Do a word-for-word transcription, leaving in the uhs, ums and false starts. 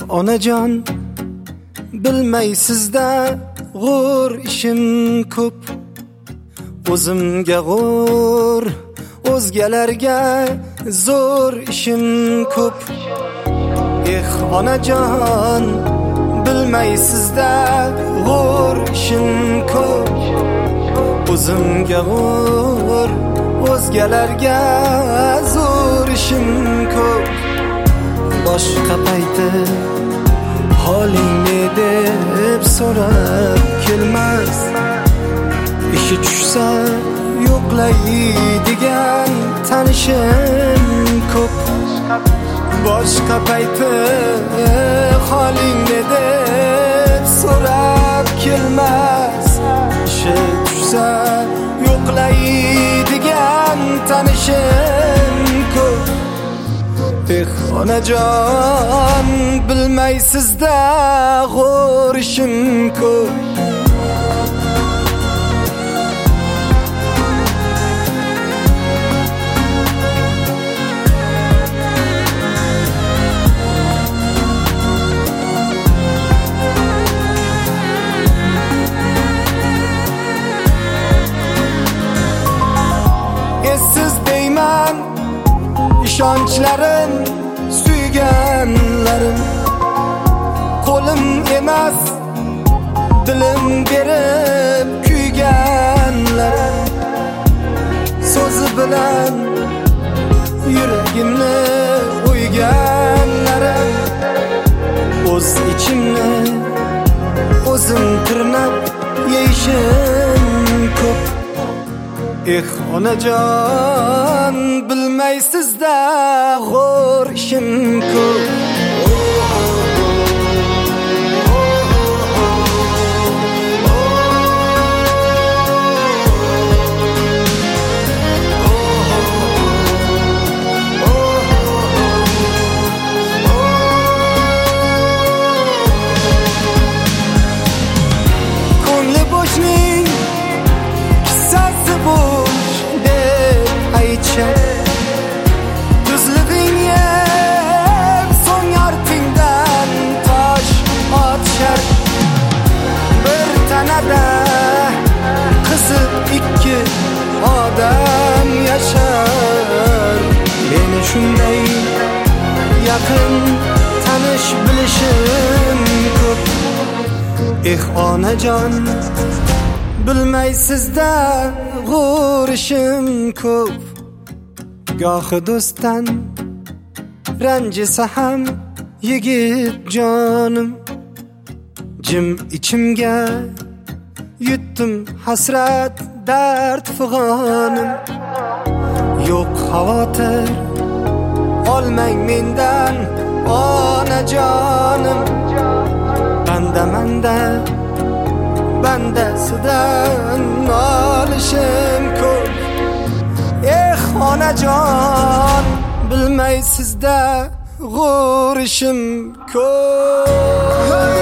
onajon, bilmaysizda g'ur ishim ko'p. O'zimga g'ur, o'zgalarga zo'r ishim ko'p. Eh onajon, bilmaysizda g'ur ishim ko'p. O'zimga g'ur, o'zgalarga zo'r ishim ko'p. Boshqa payti holing ne deb so'rab kelmas. Ishi tushsa yo'qlaydigan tanishim ko'p. Boshqa payti holing ne deb so'rab kelmas. Ishi tushsa yo'qlaydigan tanishim ko'p. Eh onajon, bilmaysizda g'ur ishim ko'p. Essiz deyman ishonchlarim, suyganlarim. Qo'lim emas, dilim berib kuyganlarim. So'zi bilan yuragimni o'yganlarim. O'z ichimni o'zim tirnab yeyishim ko'p. Eh onajon, bilmaysizda g'ur ishim ko'p. Ko'ngli bo'shning kissasi bo'sh deb aytishar. Tuzlig'ing yeb so'ng ortingdan tosh otishar. Bir tanada qizib ikki odam yashar. Meni shunday yaqin tanish bilishim ko'p. Eh onajon, bilmaysizda g'ur ishim ko'p. Gohi do'stdan ranjisa ham yigit jonim. Jim ichimga yutdim hasrat dard fig'onim. Yo'q xavotir olmang mendan onajonim. Banda manda bandasidan olishim ko'p. Eh onajon, bilmaysizda g'ur ishim ko'p.